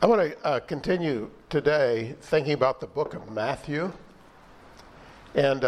I want to continue today thinking about the book of Matthew. And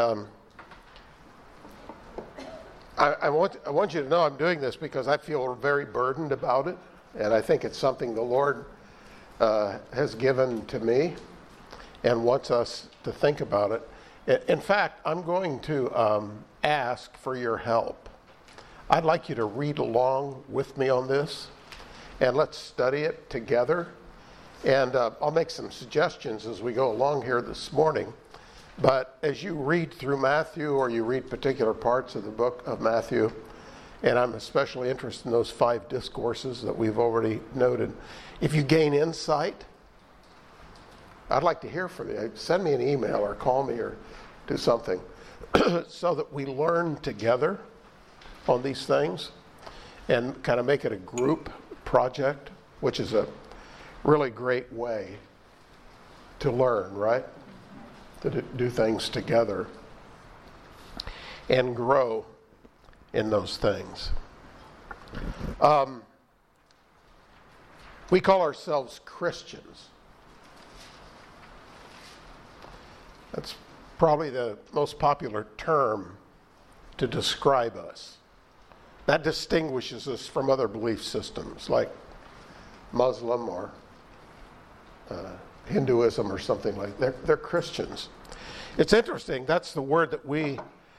I want you to know I'm doing this because I feel very burdened about it. And I think it's something the Lord has given to me and wants us to think about it. In fact, I'm going to ask for your help. I'd like you to read along with me on this, and let's study it together. And I'll make some suggestions as we go along here this morning. But as you read through Matthew, or you read particular parts of the book of Matthew, and I'm especially interested in those 5 discourses that we've already noted, if you gain insight, I'd like to hear from you. Send me an email or call me or do something so that we learn together on these things and kind of make it a group project, which is a really great way to learn, right? To do things together and grow in those things. We call ourselves Christians. That's probably the most popular term to describe us. That distinguishes us from other belief systems like Muslim or Hinduism or something like that. They're Christians. It's interesting. That's the word that we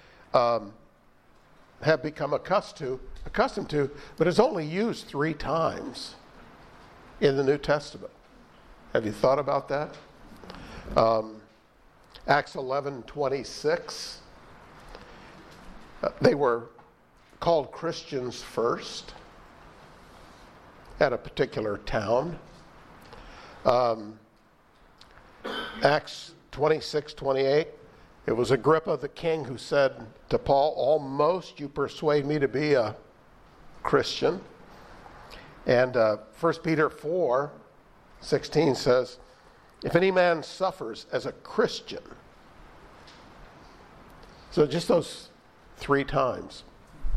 have become accustomed to, but it's only used 3 times in the New Testament. Have you thought about that? Acts 11:26. They were called Christians first at a particular town. Acts 26:28, it was Agrippa the king who said to Paul, "Almost you persuade me to be a Christian." And 1 Peter 4:16 says, "If any man suffers as a Christian." So just those 3 times.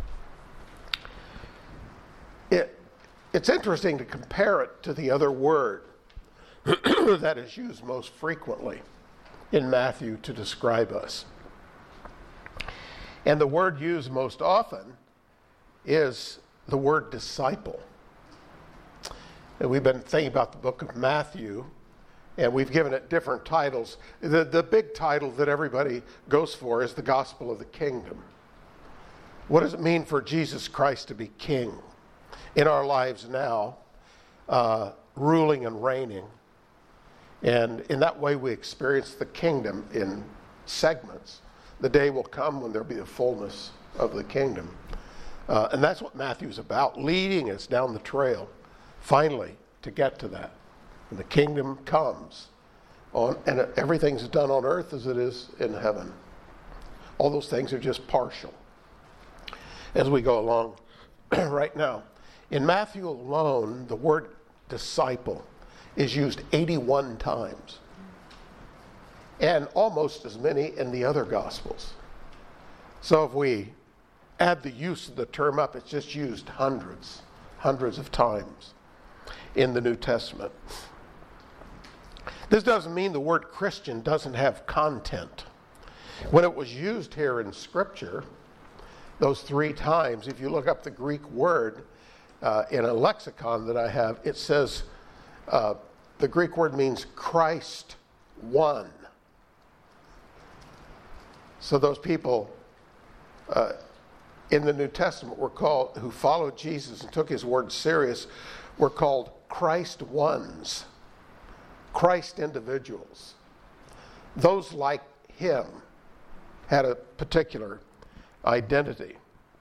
It's interesting to compare it to the other word that is used most frequently in Matthew to describe us. And the word used most often is the word disciple. And we've been thinking about the book of Matthew, and we've given it different titles. The big title that everybody goes for is the gospel of the kingdom. What does it mean for Jesus Christ to be king in our lives now, ruling and reigning? And in that way, we experience the kingdom in segments. The day will come when there'll be a fullness of the kingdom. And that's what Matthew's about, leading us down the trail, finally, to get to that. When the kingdom comes, and everything's done on earth as it is in heaven. All those things are just partial as we go along right now. In Matthew alone, the word disciple is used 81 times, and almost as many in the other Gospels. So if we add the use of the term up, it's just used hundreds of times in the New Testament. This doesn't mean the word Christian doesn't have content. When it was used here in Scripture, those 3 times, if you look up the Greek word in a lexicon that I have, it says the Greek word means Christ one. So those people in the New Testament were called, who followed Jesus and took his word serious, were called Christ ones, Christ individuals. Those like him had a particular identity.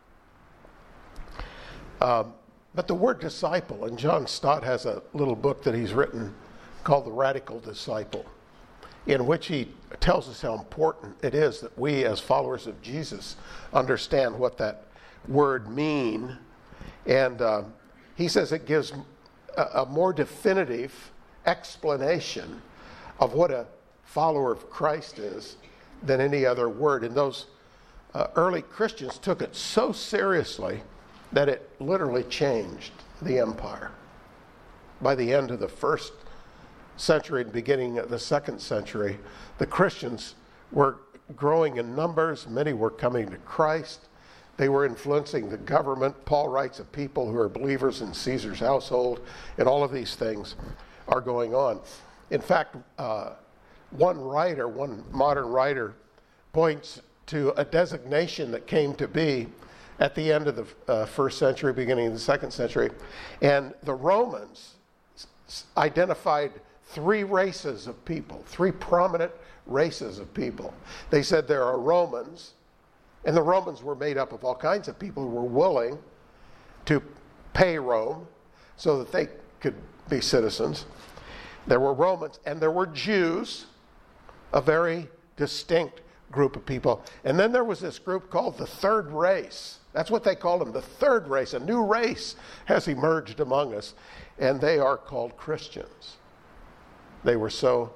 But the word disciple, and John Stott has a little book that he's written called The Radical Disciple, in which he tells us how important it is that we as followers of Jesus understand what that word means. And he says it gives a more definitive explanation of what a follower of Christ is than any other word. And those early Christians took it so seriously that it literally changed the empire. By the end of the first century and beginning of the second century, the Christians were growing in numbers. Many were coming to Christ. They were influencing the government. Paul writes of people who are believers in Caesar's household, and all of these things are going on. In fact, one modern writer, points to a designation that came to be at the end of the first century, beginning of the second century, and the Romans identified three races of people, three prominent races of people. They said there are Romans, and the Romans were made up of all kinds of people who were willing to pay Rome so that they could be citizens. There were Romans, and there were Jews, a very distinct group of people. And then there was this group called the third race. That's what they called them, the third race. A new race has emerged among us, and they are called Christians. They were so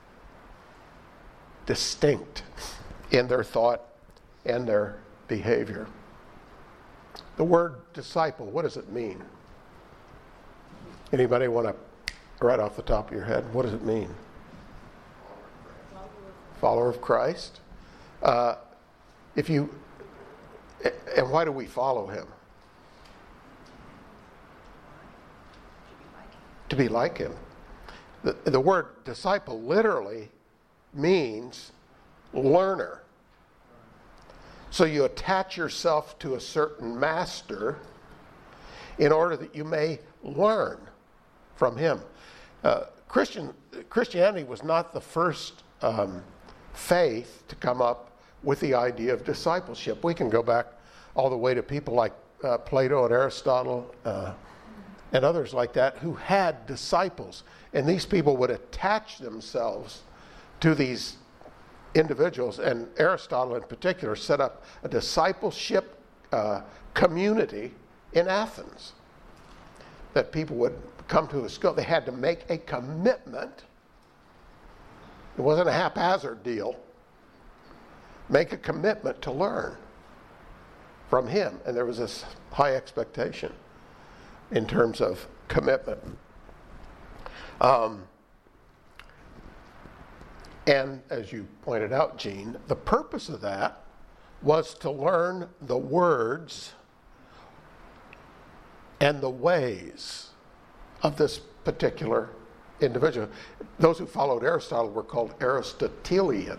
distinct in their thought and their behavior. The word disciple, what does it mean? Anybody want to, right off the top of your head, what does it mean? Follower of Christ. And why do we follow him? To be like him. The word disciple literally means learner. So you attach yourself to a certain master in order that you may learn from him. Christianity was not the first faith to come up with the idea of discipleship. We can go back all the way to people like Plato and Aristotle and others like that who had disciples. And these people would attach themselves to these individuals. And Aristotle in particular set up a discipleship community in Athens that people would come to his school. They had to make a commitment. It wasn't a haphazard deal. Make a commitment to learn from him. And there was this high expectation in terms of commitment. And as you pointed out, Gene, the purpose of that was to learn the words and the ways of this particular individual. Those who followed Aristotle were called Aristotelian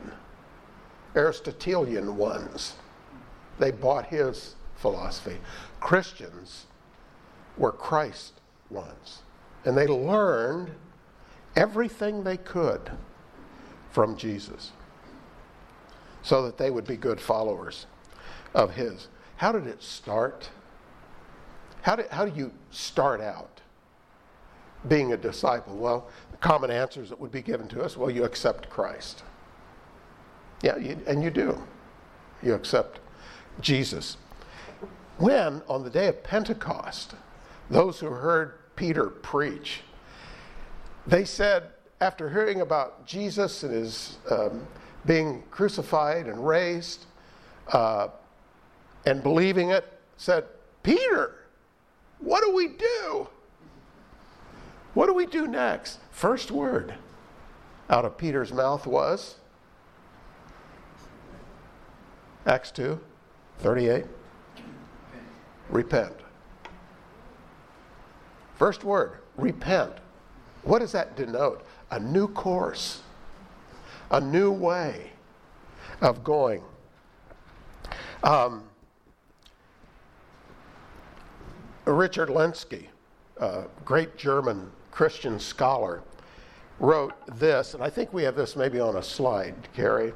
ones. They bought his philosophy. Christians were Christ ones. And they learned everything they could from Jesus so that they would be good followers of his. How did it start? How do you start out being a disciple? Well, the common answers that would be given to us, well, you accept Christ. Yeah, and you do. You accept Jesus. When, on the day of Pentecost, those who heard Peter preach, they said, after hearing about Jesus and his being crucified and raised and believing it, said, Peter, what do we do? What do we do next? First word out of Peter's mouth was, Acts 2:38, repent. First word, repent. What does that denote? A new course, a new way of going. Richard Lenski, a great German Christian scholar, wrote this, and I think we have this maybe on a slide, Carrie.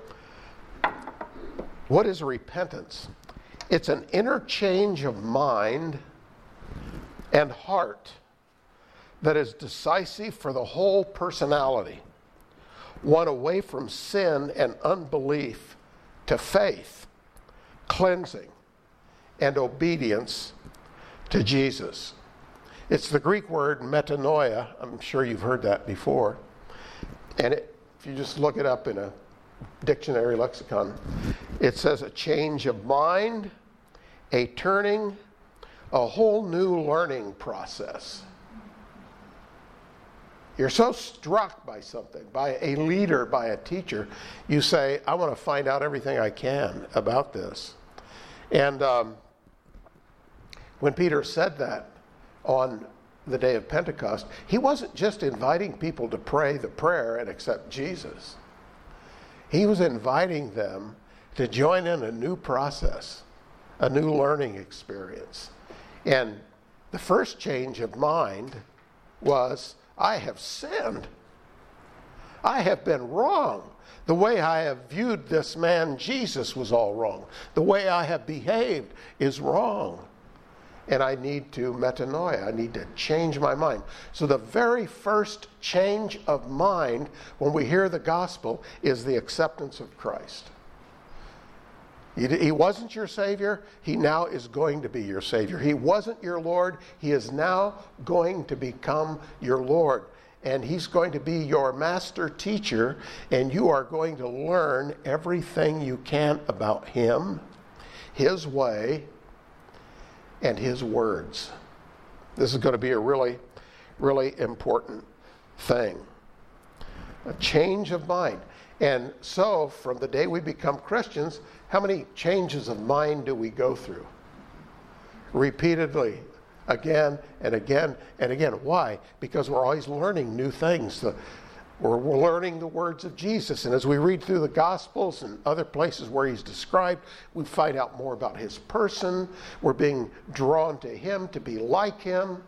What is repentance? It's an interchange of mind and heart that is decisive for the whole personality. One away from sin and unbelief to faith, cleansing, and obedience to Jesus. It's the Greek word metanoia. I'm sure you've heard that before. And if you just look it up in a dictionary lexicon, it says a change of mind, a turning, a whole new learning process. you're so struck by something, by a leader, by a teacher, you say, I want to find out everything I can about this. And when Peter said that on the day of Pentecost, he wasn't just inviting people to pray the prayer and accept Jesus. He was inviting them to join in a new process, a new learning experience. And the first change of mind was, I have sinned. I have been wrong. The way I have viewed this man, Jesus, was all wrong. The way I have behaved is wrong. And I need to metanoia. I need to change my mind. So the very first change of mind when we hear the gospel is the acceptance of Christ. He wasn't your Savior. He now is going to be your Savior. He wasn't your Lord. He is now going to become your Lord. And He's going to be your master teacher, and you are going to learn everything you can about Him, His way, and His words. This is going to be a really, really important thing. A change of mind. And so, from the day we become Christians, how many changes of mind do we go through? Repeatedly, again and again and again. Why? Because we're always learning new things. We're learning the words of Jesus. And as we read through the Gospels and other places where He's described, we find out more about His person. We're being drawn to Him to be like Him.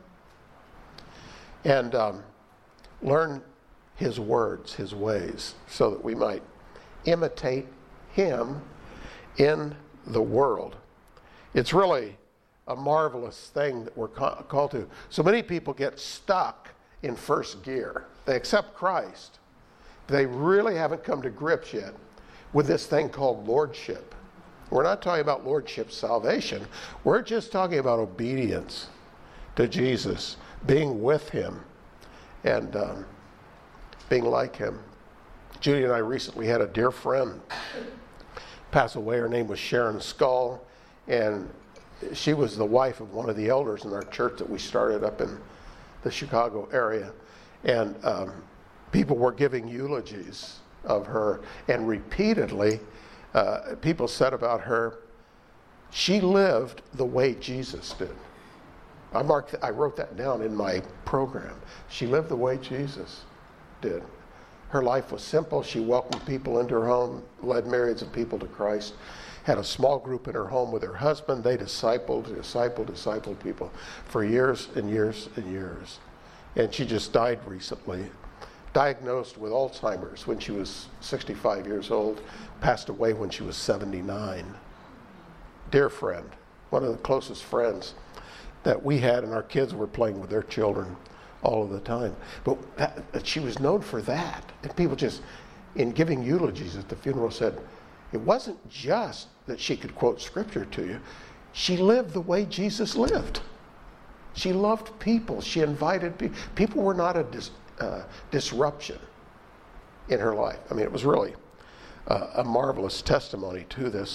And learn His words, His ways, so that we might imitate Him in the world. It's really a marvelous thing that we're called to. So many people get stuck in first gear. They accept Christ. They really haven't come to grips yet with this thing called lordship. We're not talking about lordship salvation. We're just talking about obedience to Jesus, being with Him, and being like Him. Judy and I recently had a dear friend pass away. Her name was Sharon Skull, and she was the wife of one of the elders in our church that we started up in the Chicago area. And people were giving eulogies of her, and repeatedly people said about her, she lived the way Jesus did. I wrote that down in my program. She lived the way Jesus did. Her life was simple. She welcomed people into her home, led myriads of people to Christ, had a small group in her home with her husband. They discipled people for years and years and years. And she just died recently, diagnosed with Alzheimer's when she was 65 years old, passed away when she was 79. Dear friend, one of the closest friends that we had, and our kids were playing with their children all of the time. But she was known for that. And people just, in giving eulogies at the funeral, said, it wasn't just that she could quote scripture to you. She lived the way Jesus lived. She loved people. She invited people. People were not a disruption in her life. I mean, it was really a marvelous testimony to this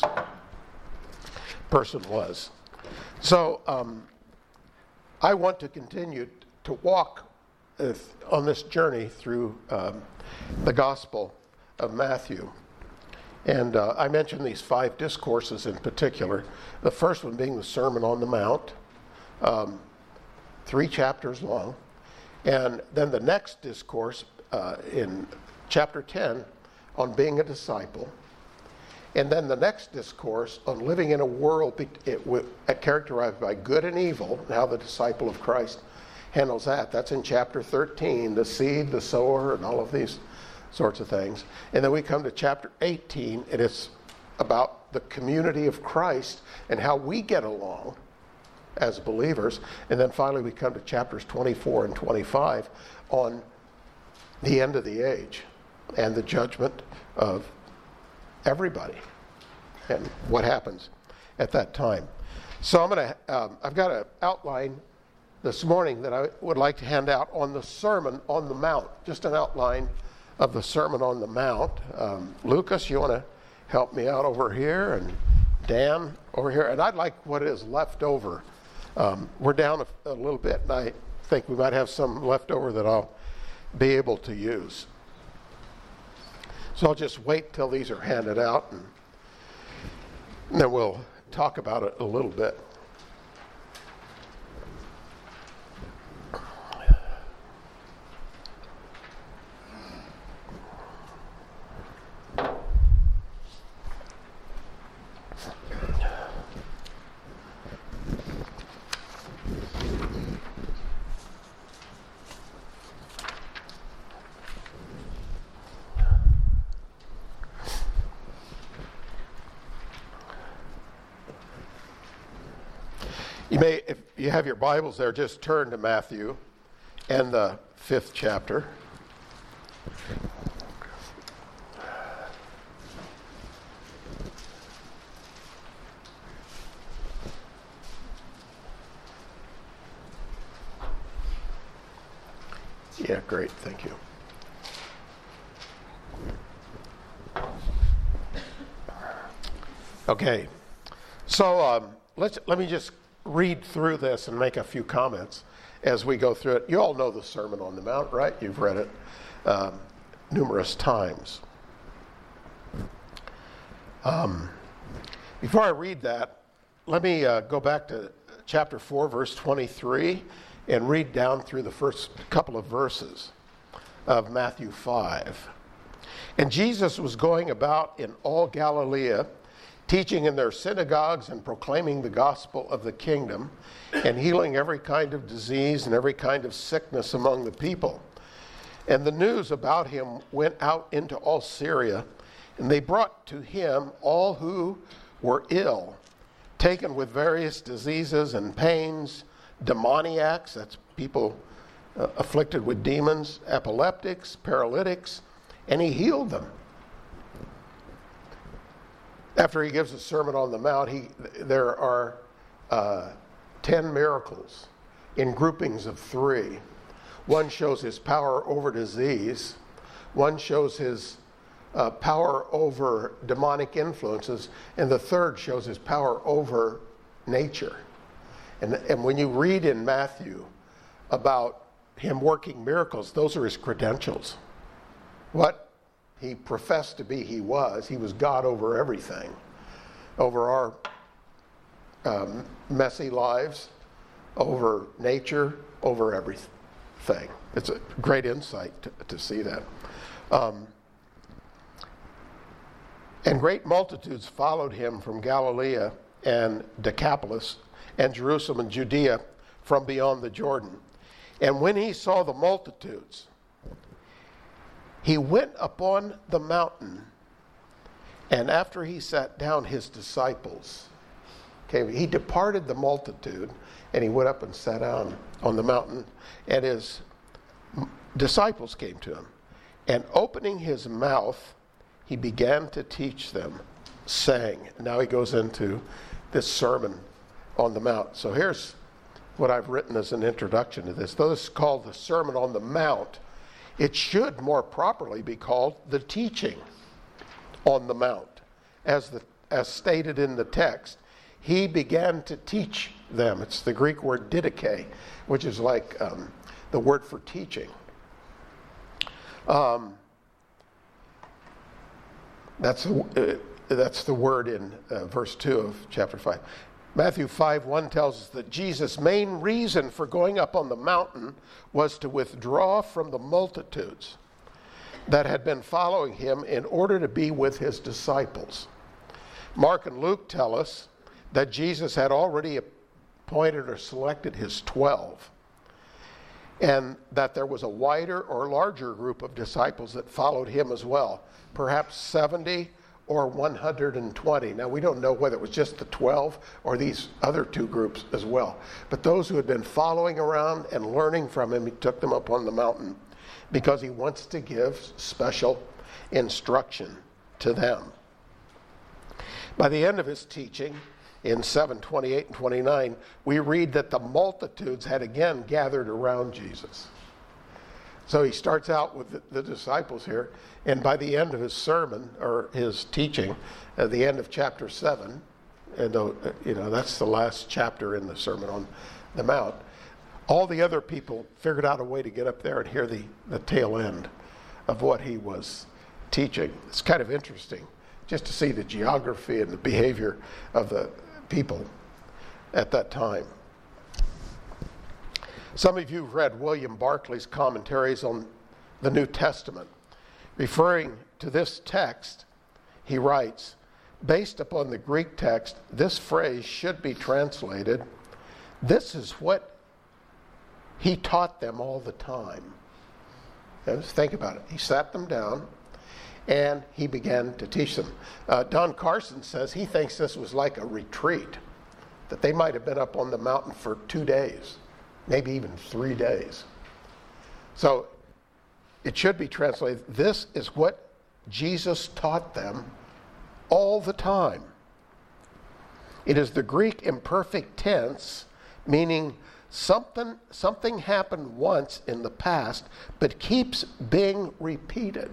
person was. So I want to continue to walk on this journey through the Gospel of Matthew. And I mentioned these 5 discourses in particular. The first one being the Sermon on the Mount, 3 chapters long. And then the next discourse in chapter 10 on being a disciple. And then the next discourse on living in a world characterized by good and evil, and how the disciple of Christ handles that. That's in chapter 13, the seed, the sower, and all of these sorts of things. And then we come to chapter 18, and it's about the community of Christ and how we get along as believers. And then finally we come to chapters 24 and 25 on the end of the age and the judgment of everybody and what happens at that time. So I've got an outline this morning that I would like to hand out on the Sermon on the Mount, just an outline of the Sermon on the Mount. Lucas, you want to help me out over here, and Dan over here, and I'd like what is left over. We're down a little bit, and I think we might have some left over that I'll be able to use. So I'll just wait till these are handed out, and then we'll talk about it a little bit. You may, if you have your Bibles there, just turn to Matthew and the 5th chapter. Yeah, great, thank you. Okay, so let me just read through this and make a few comments as we go through it. You all know the Sermon on the Mount, right? You've read it numerous times. Before I read that, let me go back to chapter 4, verse 23, and read down through the first couple of verses of Matthew 5. And Jesus was going about in all Galilee, teaching in their synagogues and proclaiming the gospel of the kingdom, and healing every kind of disease and every kind of sickness among the people. And the news about him went out into all Syria, and they brought to him all who were ill, taken with various diseases and pains, demoniacs, that's people afflicted with demons, epileptics, paralytics, and he healed them. After he gives a Sermon on the Mount, there are 10 miracles in groupings of 3. One shows his power over disease. One shows his power over demonic influences. And the third shows his power over nature. And when you read in Matthew about him working miracles, those are his credentials. What he professed to be, he was God over everything, over our messy lives, over nature, over everything. It's a great insight to see that. And great multitudes followed him from Galilee and Decapolis and Jerusalem and Judea from beyond the Jordan. And when he saw the multitudes, he went upon the mountain, and after he sat down, his disciples came. He departed the multitude, and he went up and sat down on the mountain, and his disciples came to him. And opening his mouth, he began to teach them, saying. Now he goes into this Sermon on the Mount. So here's what I've written as an introduction to this. Though this is called the Sermon on the Mount, it should more properly be called the teaching on the Mount. As stated in the text, he began to teach them. It's the Greek word didache, which is like the word for teaching. That's the word in verse 2 of chapter 5. Matthew 5:1 tells us that Jesus' main reason for going up on the mountain was to withdraw from the multitudes that had been following him in order to be with his disciples. Mark and Luke tell us that Jesus had already appointed or selected his 12, and that there was a wider or larger group of disciples that followed him as well, perhaps 70 or 120. Now, we don't know whether it was just the 12 or these other 2 groups as well. But those who had been following around and learning from him, he took them up on the mountain because he wants to give special instruction to them. By the end of his teaching, in 7:28 and 29, we read that the multitudes had again gathered around Jesus. So he starts out with the disciples here, and by the end of his sermon, or his teaching, at the end of chapter 7, and that's the last chapter in the Sermon on the Mount, All the other people figured out a way to get up there and hear the tail end of what he was teaching. It's kind of interesting just to see the geography and the behavior of the people at that time. Some of you have read William Barclay's commentaries on the New Testament. Referring to this text, he writes, based upon the Greek text, this phrase should be translated, "This is what he taught them all the time." Now, just think about it. He sat them down and he began to teach them. Don Carson says he thinks this was like a retreat, that they might have been up on the mountain for 2 days, maybe even 3 days. So it should be translated, this is what Jesus taught them all the time. It is the Greek imperfect tense, meaning something happened once in the past, but keeps being repeated.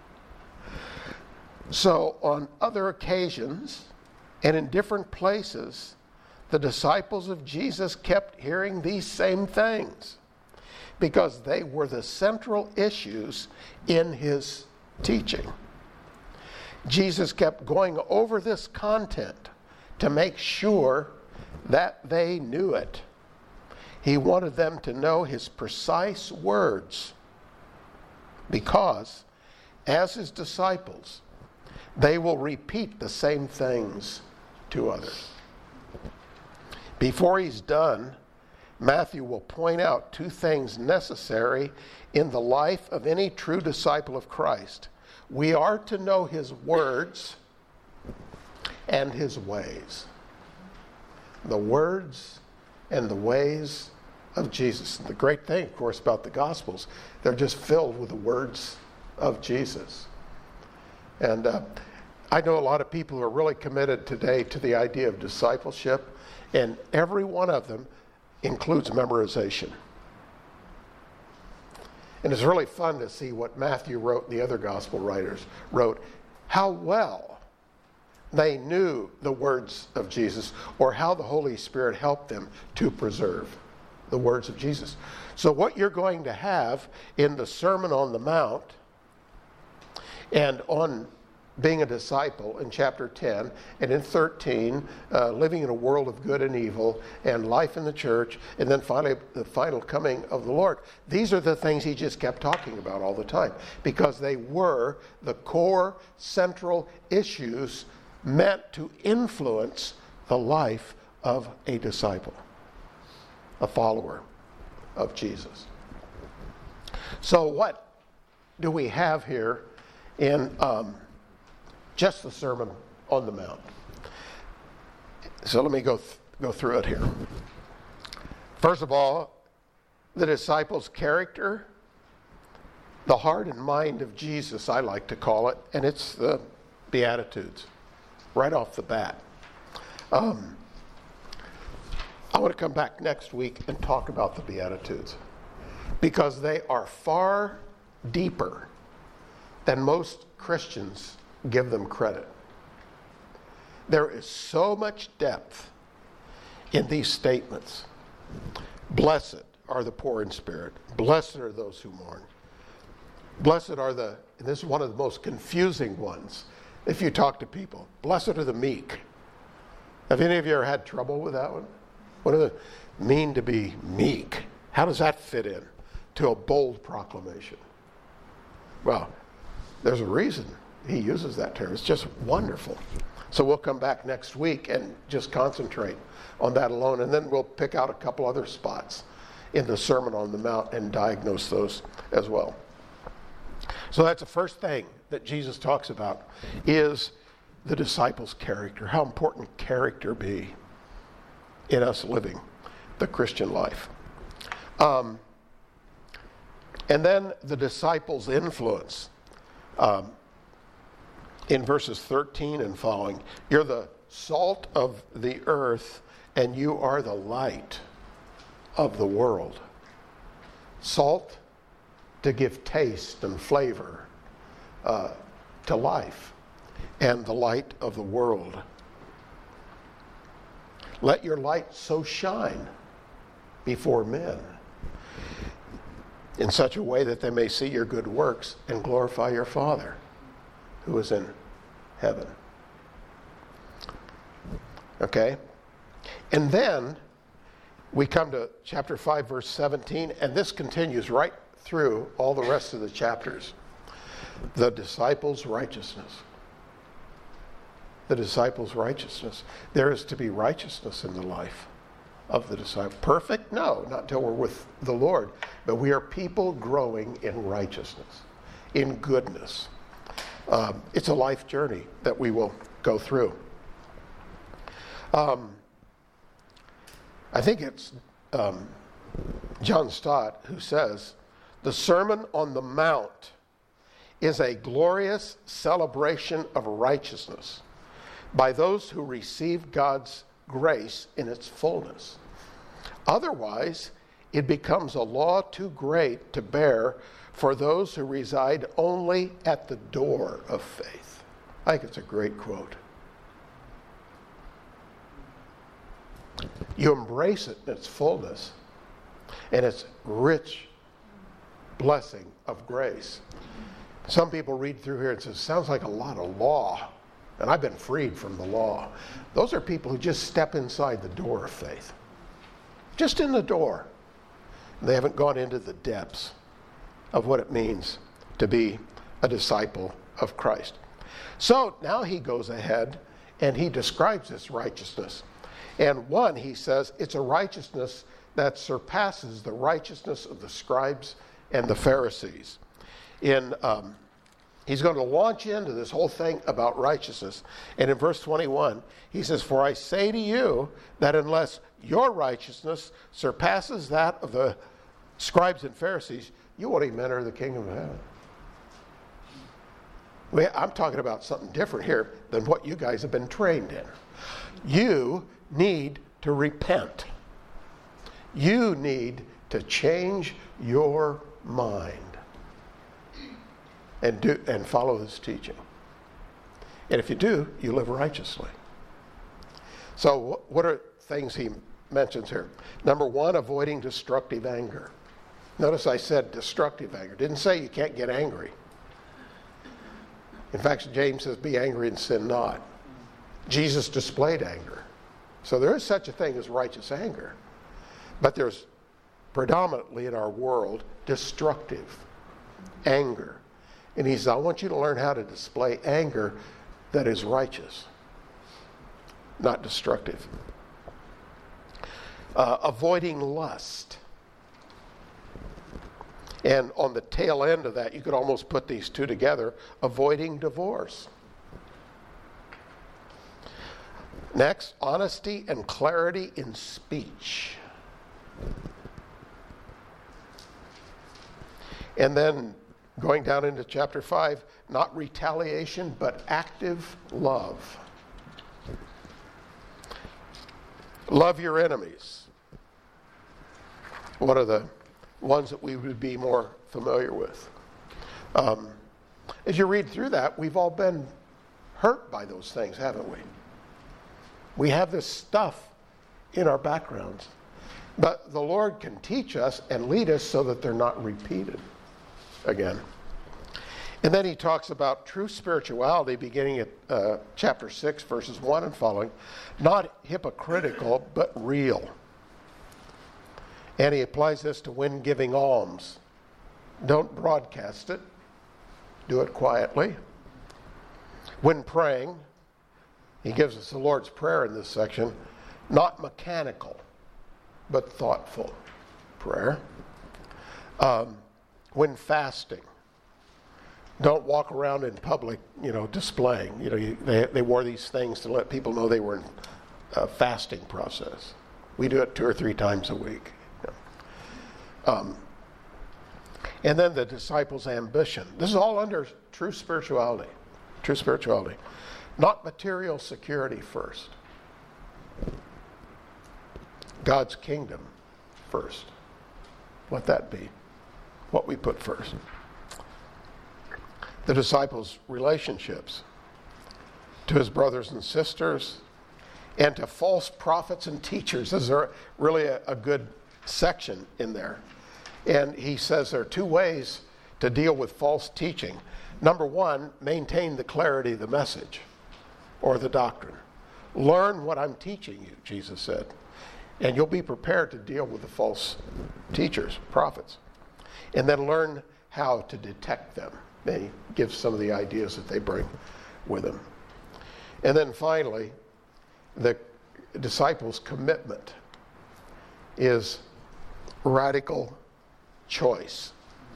So on other occasions and in different places, the disciples of Jesus kept hearing these same things because they were the central issues in his teaching. Jesus kept going over this content to make sure that they knew it. He wanted them to know his precise words because, as his disciples, they will repeat the same things to others. Before he's done, Matthew will point out 2 things necessary in the life of any true disciple of Christ. We are to know his words and his ways. The words and the ways of Jesus. The great thing, of course, about the Gospels, they're just filled with the words of Jesus. And I know a lot of people who are really committed today to the idea of discipleship, and every one of them includes memorization. And it's really fun to see what Matthew wrote and the other gospel writers wrote, how well they knew the words of Jesus, or how the Holy Spirit helped them to preserve the words of Jesus. So what you're going to have in the Sermon on the Mount and on being a disciple in chapter 10, and in 13, living in a world of good and evil, and life in the church, and then finally the final coming of the Lord. These are the things he just kept talking about all the time, because they were the core central issues meant to influence the life of a disciple, a follower of Jesus. So what do we have here in just the Sermon on the Mount? So let me go through it here. First of all, the disciples' character, the heart and mind of Jesus, I like to call it, and it's the Beatitudes, right off the bat. I want to come back next week and talk about the Beatitudes, because they are far deeper than most Christians give them credit. There is so much depth in these statements. Blessed are the poor in spirit. Blessed are those who mourn. Blessed are and this is one of the most confusing ones if you talk to people. Blessed are the meek. Have any of you ever had trouble with that one? What does it mean to be meek? How does that fit in to a bold proclamation? Well, there's a reason he uses that term. It's just wonderful. So we'll come back next week and just concentrate on that alone, and then we'll pick out a couple other spots in the Sermon on the Mount and diagnose those as well. So that's the first thing that Jesus talks about, is the disciples' character. How important character be in us living the Christian life. And then the disciples' influence. In verses 13 and following, you're the salt of the earth and you are the light of the world. Salt to give taste and flavor to life, and the light of the world. Let your light so shine before men in such a way that they may see your good works and glorify your Father who is in heaven. Okay? And then we come to chapter 5, verse 17, and this continues right through all the rest of the chapters. The disciples' righteousness. The disciples' righteousness. There is to be righteousness in the life of the disciple. Perfect? No, not until we're with the Lord. But we are people growing in righteousness, in goodness. It's a life journey that we will go through. I think it's John Stott who says, the Sermon on the Mount is a glorious celebration of righteousness by those who receive God's grace in its fullness. Otherwise, it becomes a law too great to bear for those who reside only at the door of faith. I think it's a great quote. You embrace it in its fullness and its rich blessing of grace. Some people read through here and say, sounds like a lot of law, and I've been freed from the law. Those are people who just step inside the door of faith. Just in the door. They haven't gone into the depths of what it means to be a disciple of Christ. So now he goes ahead and he describes this righteousness. And one, he says, it's a righteousness that surpasses the righteousness of the scribes and the Pharisees. He's going to launch into this whole thing about righteousness. And in verse 21, he says, for I say to you that unless your righteousness surpasses that of the scribes and Pharisees, you won't even enter the kingdom of heaven. I'm talking about something different here than what you guys have been trained in. You need to repent. You need to change your mind and follow this teaching. And if you do, you live righteously. So what are things he mentions here? Number one, avoiding destructive anger. Notice I said destructive anger. Didn't say you can't get angry. In fact, James says, be angry and sin not. Jesus displayed anger. So there is such a thing as righteous anger. But there's predominantly in our world destructive anger. And he says, I want you to learn how to display anger that is righteous, not destructive. Avoiding lust. And on the tail end of that, you could almost put these two together, avoiding divorce. Next, honesty and clarity in speech. And then going down into chapter 5, not retaliation, but active love. Love your enemies. One of the ones that we would be more familiar with. As you read through that, we've all been hurt by those things, haven't we? We have this stuff in our backgrounds. But the Lord can teach us and lead us so that they're not repeated again. And then he talks about true spirituality beginning at chapter 6, verses 1 and following. Not hypocritical, but real. And he applies this to when giving alms. Don't broadcast it. Do it quietly. When praying, he gives us the Lord's Prayer in this section. Not mechanical, but thoughtful prayer. When fasting, don't walk around in public, displaying. They wore these things to let people know they were in a fasting process. We do it 2 or 3 times a week. And then the disciples' ambition. This is all under true spirituality. True spirituality. Not material security first. God's kingdom first. Let that be what we put first. The disciples' relationships to his brothers and sisters and to false prophets and teachers. This is really a good section in there. And he says there are two ways to deal with false teaching. Number one, maintain the clarity of the message or the doctrine. Learn what I'm teaching you, Jesus said, and you'll be prepared to deal with the false teachers, prophets. And then learn how to detect them. They give some of the ideas that they bring with them. And then finally, the disciples' commitment is radical choice.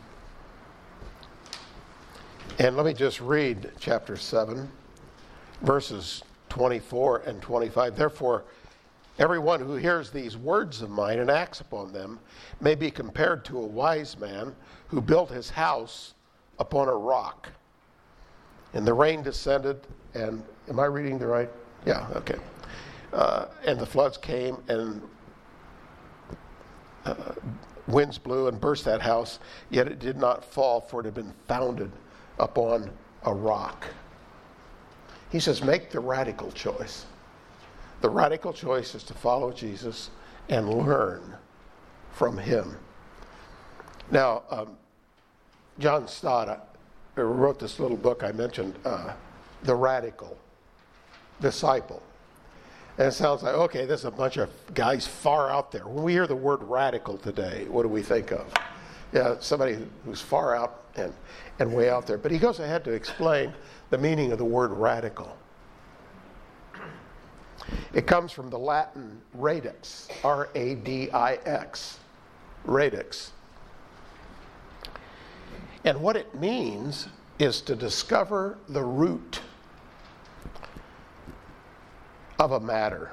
And let me just read chapter 7, verses 24 and 25. Therefore, everyone who hears these words of mine and acts upon them may be compared to a wise man who built his house upon a rock. And the rain descended, and am I reading the right? Yeah, okay. And the floods came, and winds blew and burst that house, yet it did not fall, for it had been founded upon a rock. He says, make the radical choice. The radical choice is to follow Jesus and learn from him. Now, John Stott wrote this little book I mentioned, The Radical Disciple. And it sounds like, okay, this is a bunch of guys far out there. When we hear the word radical today, what do we think of? Yeah, somebody who's far out and way out there. But he goes ahead to explain the meaning of the word radical. It comes from the Latin radix, R-A-D-I-X, radix. And what it means is to discover the root of a matter.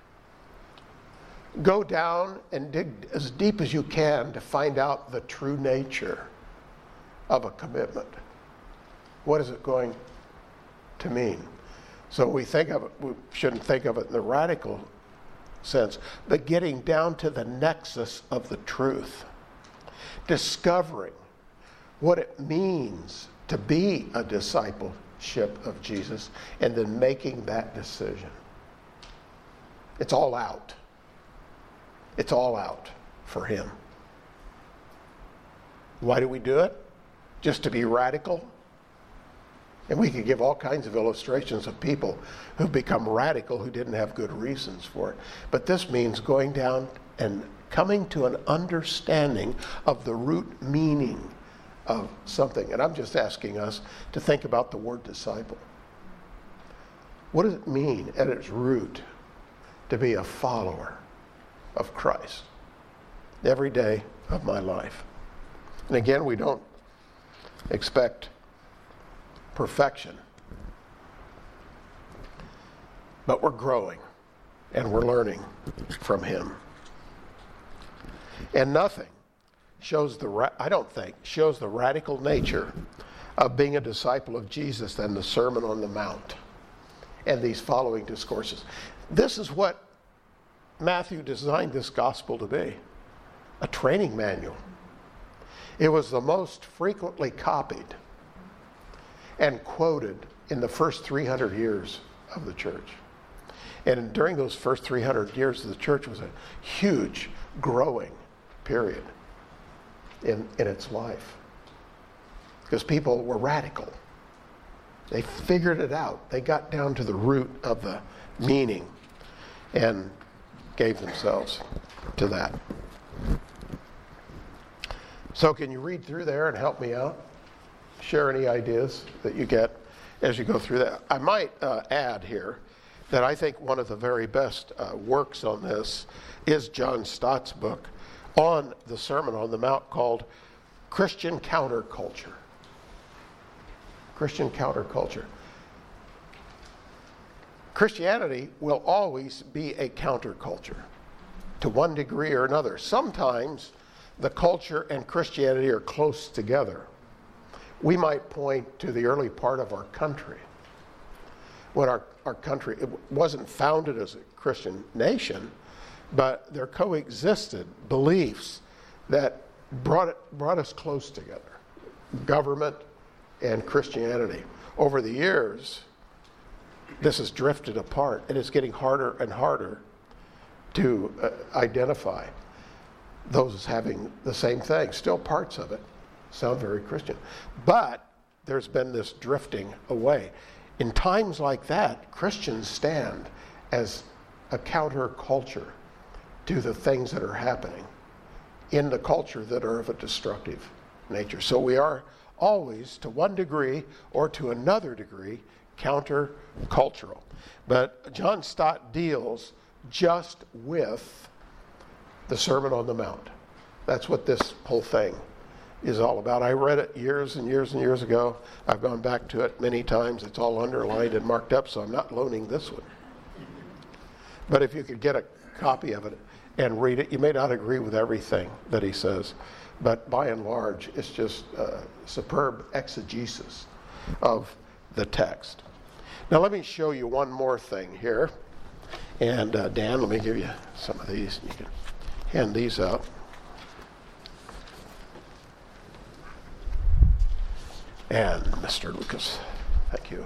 Go down and dig as deep as you can to find out the true nature of a commitment. What is it going to mean? So we shouldn't think of it in the radical sense, but getting down to the nexus of the truth, discovering what it means to be a discipleship of Jesus, and then making that decision. It's all out. It's all out for him. Why do we do it? Just to be radical? And we could give all kinds of illustrations of people who become radical who didn't have good reasons for it. But this means going down and coming to an understanding of the root meaning of something. And I'm just asking us to think about the word disciple. What does it mean at its root to be a follower of Christ every day of my life? And again, we don't expect perfection, but we're growing and we're learning from him. And nothing shows shows the radical nature of being a disciple of Jesus than the Sermon on the Mount and these following discourses. This is what Matthew designed this gospel to be, a training manual. It was the most frequently copied and quoted in the first 300 years of the church. And during those first 300 years of the church was a huge growing period in its life, because people were radical. They figured it out. They got down to the root of the meaning and gave themselves to that. So can you read through there and help me out? Share any ideas that you get as you go through that. I might add here that I think one of the very best works on this is John Stott's book on the Sermon on the Mount called Christian Counterculture. Christian Counterculture. Christianity will always be a counterculture to one degree or another. Sometimes the culture and Christianity are close together. We might point to the early part of our country, when our country, it wasn't founded as a Christian nation, but there coexisted beliefs that brought us close together, government and Christianity. Over the years, this has drifted apart, and it's getting harder and harder to identify. those as having the same thing. Still parts of it sound very Christian. But there's been this drifting away. In times like that, Christians stand as a counterculture to the things that are happening in the culture that are of a destructive nature. So we are always, to one degree or to another degree, countercultural. But John Stott deals just with the Sermon on the Mount. That's what this whole thing is all about. I read it years and years and years ago. I've gone back to it many times. It's all underlined and marked up, so I'm not loaning this one. But if you could get a copy of it and read it, you may not agree with everything that he says, but by and large, it's just superb exegesis of the text. Now let me show you one more thing here. And Dan, let me give you some of these. You can hand these out. And Mr. Lucas, thank you.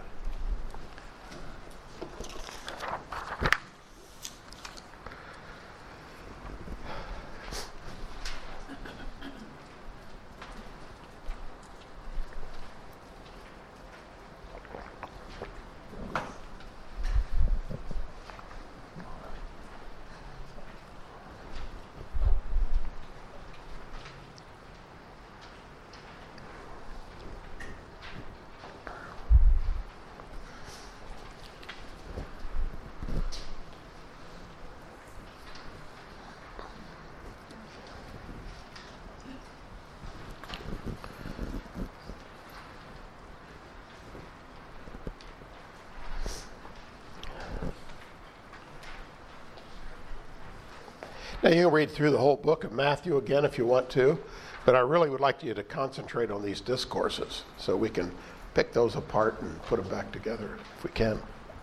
Now you can read through the whole book of Matthew again if you want to, but I really would like you to concentrate on these discourses so we can pick those apart and put them back together if we can.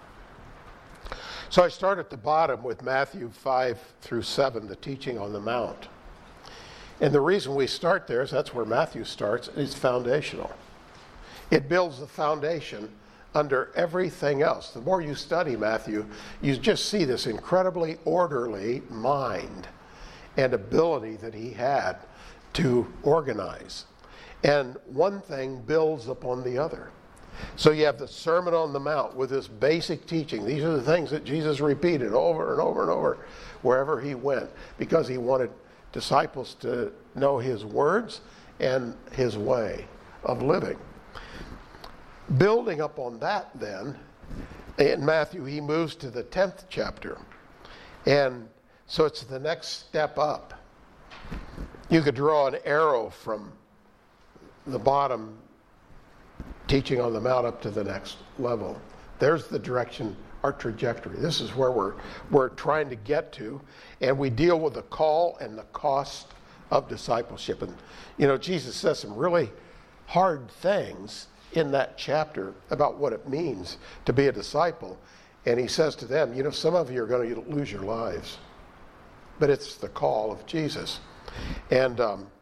So I start at the bottom with Matthew 5 through 7, the teaching on the Mount. And the reason we start there is that's where Matthew starts. It's foundational. It builds the foundation under everything else. The more you study Matthew, you just see this incredibly orderly mind and ability that he had to organize. And one thing builds upon the other. So you have the Sermon on the Mount with this basic teaching. These are the things that Jesus repeated over and over and over wherever he went, because he wanted disciples to know his words and his way of living. Building up on that then, in Matthew, he moves to the 10th chapter. And so it's the next step up. You could draw an arrow from the bottom teaching on the Mount up to the next level. There's the direction, our trajectory. This is where we're trying to get to. And we deal with the call and the cost of discipleship. And, you know, Jesus says some really hard things in that chapter about what it means to be a disciple. And he says to them, you know, some of you are going to lose your lives. But it's the call of Jesus. And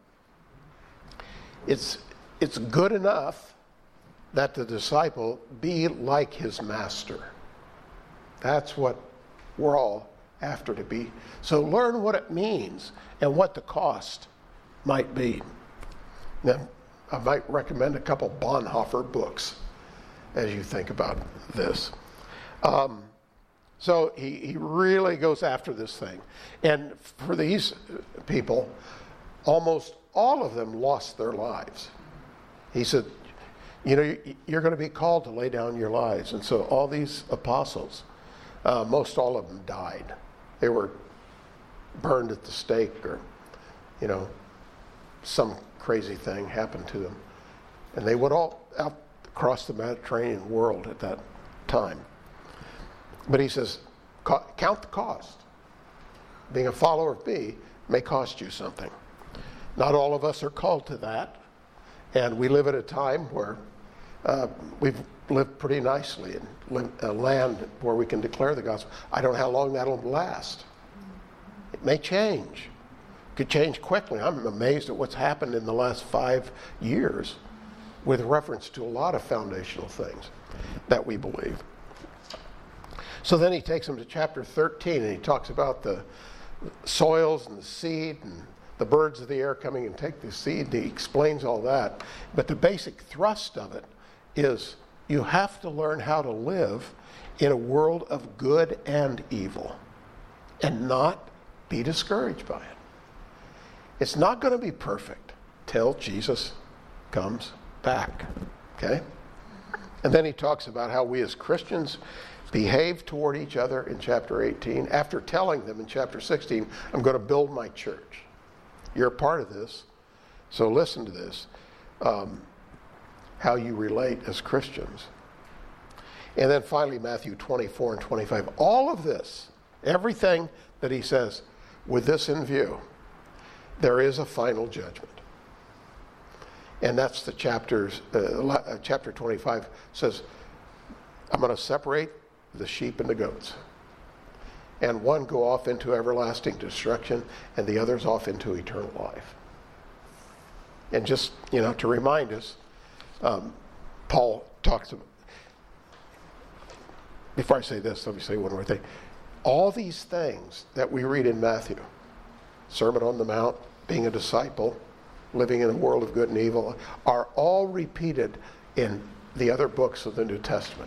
it's good enough that the disciple be like his master. That's what we're all after to be. So learn what it means and what the cost might be. Now, I might recommend a couple Bonhoeffer books as you think about this. So he really goes after this thing. And for these people, almost all of them lost their lives. He said, you know, you're going to be called to lay down your lives. And so all these apostles, most all of them died. They were burned at the stake, or, you know, some crazy thing happened to them. And they went all out across the Mediterranean world at that time. But he says, count the cost. Being a follower of me may cost you something. Not all of us are called to that. And we live at a time where we've lived pretty nicely in a land where we can declare the gospel. I don't know how long that'll last. It may change. It could change quickly. I'm amazed at what's happened in the last 5 years with reference to a lot of foundational things that we believe. So then he takes them to chapter 13, and he talks about the soils and the seed and the birds of the air coming and take the seed. He explains all that. But the basic thrust of it is you have to learn how to live in a world of good and evil and not be discouraged by it. It's not going to be perfect till Jesus comes back. Okay? And then he talks about how we as Christians behave toward each other in chapter 18, after telling them in chapter 16, I'm going to build my church. You're a part of this, so listen to this, how you relate as Christians. And then finally, Matthew 24 and 25. All of this, everything that he says, with this in view, there is a final judgment. And that's the chapters, chapter 25 says, I'm going to separate the sheep and the goats. And one go off into everlasting destruction, and the others off into eternal life. And just, to remind us, Paul talks about, before I say this, let me say one more thing. All these things that we read in Matthew, Sermon on the Mount, being a disciple, living in a world of good and evil, are all repeated in the other books of the New Testament.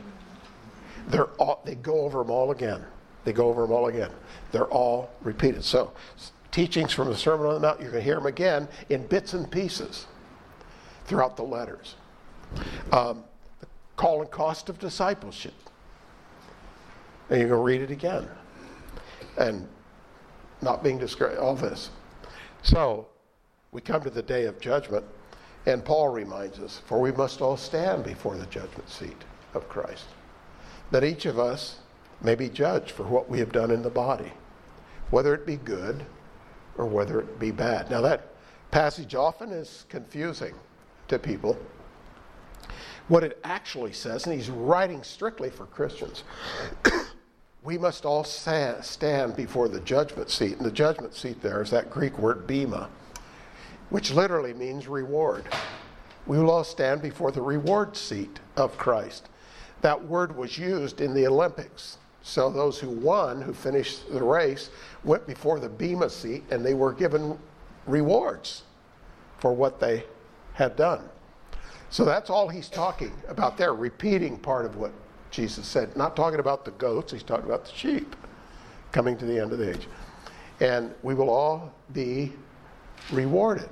They go over them all again. They're all repeated. So, teachings from the Sermon on the Mount, you're going to hear them again in bits and pieces throughout the letters. The call and cost of discipleship. And you're going to read it again. And not being discouraged, all this. So, we come to the day of judgment, and Paul reminds us, for we must all stand before the judgment seat of Christ, that each of us may be judged for what we have done in the body, whether it be good or whether it be bad. Now that passage often is confusing to people. What it actually says, and he's writing strictly for Christians, we must all stand before the judgment seat. And the judgment seat there is that Greek word bema, which literally means reward. We will all stand before the reward seat of Christ. That word was used in the Olympics. So those who won, who finished the race, went before the bema seat, and they were given rewards for what they had done. So that's all he's talking about there, repeating part of what Jesus said. Not talking about the goats, he's talking about the sheep coming to the end of the age. And we will all be rewarded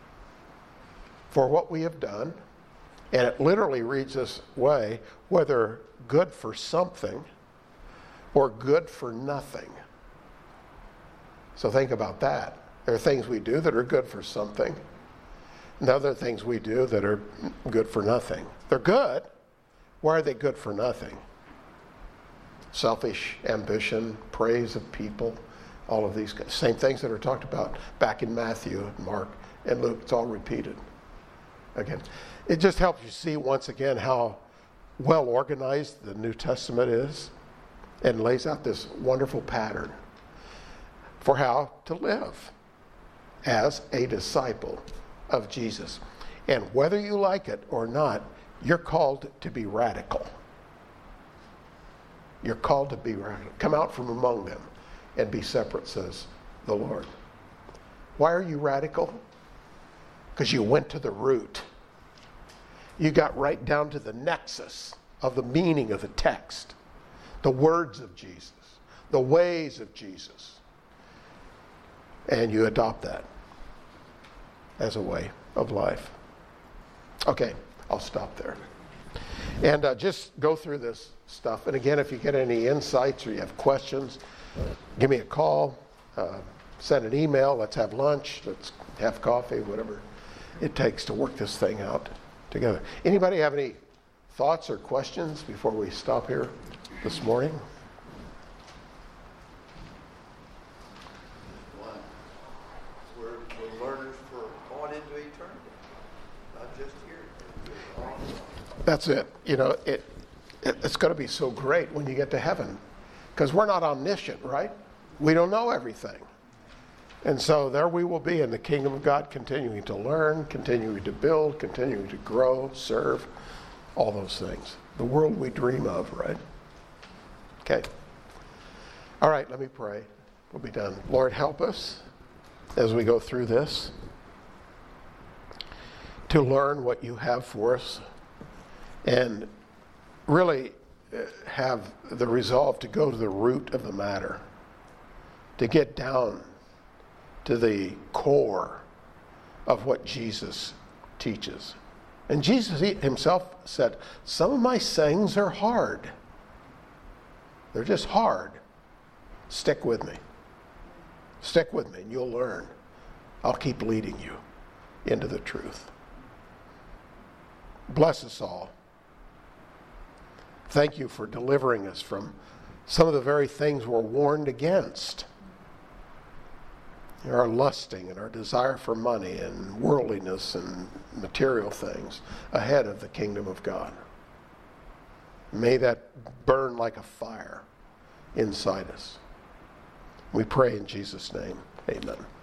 for what we have done. And it literally reads this way, whether good for something or good for nothing. So think about that. There are things we do that are good for something, and other things we do that are good for nothing. They're good. Why are they good for nothing? Selfish ambition, praise of people, all of these same things that are talked about back in Matthew, Mark, and Luke. It's all repeated again. It just helps you see once again how well organized the New Testament is, and lays out this wonderful pattern for how to live as a disciple of Jesus. And whether you like it or not, you're called to be radical. You're called to be radical. Come out from among them and be separate, says the Lord. Why are you radical? Because you went to the root. You got right down to the nexus of the meaning of the text, the words of Jesus, the ways of Jesus. And you adopt that as a way of life. Okay, I'll stop there. And just go through this stuff. And again, if you get any insights or you have questions, give me a call, send an email, let's have lunch, let's have coffee, whatever it takes to work this thing out together. Anybody have any thoughts or questions before we stop here this morning? We're learners for going into eternity, not just here. That's it. You know, it's going to be so great when you get to heaven, because we're not omniscient, right? We don't know everything. And so there we will be in the kingdom of God, continuing to learn, continuing to build, continuing to grow, serve, all those things. The world we dream of, right? Okay. All right, let me pray. We'll be done. Lord, help us as we go through this, to learn what you have for us, and really have the resolve to go to the root of the matter, to get down to the core of what Jesus teaches. And Jesus himself said, some of my sayings are hard. They're just hard. Stick with me. Stick with me and you'll learn. I'll keep leading you into the truth. Bless us all. Thank you for delivering us from some of the very things we're warned against. Our lusting and our desire for money and worldliness and material things ahead of the kingdom of God. May that burn like a fire inside us. We pray in Jesus' name. Amen.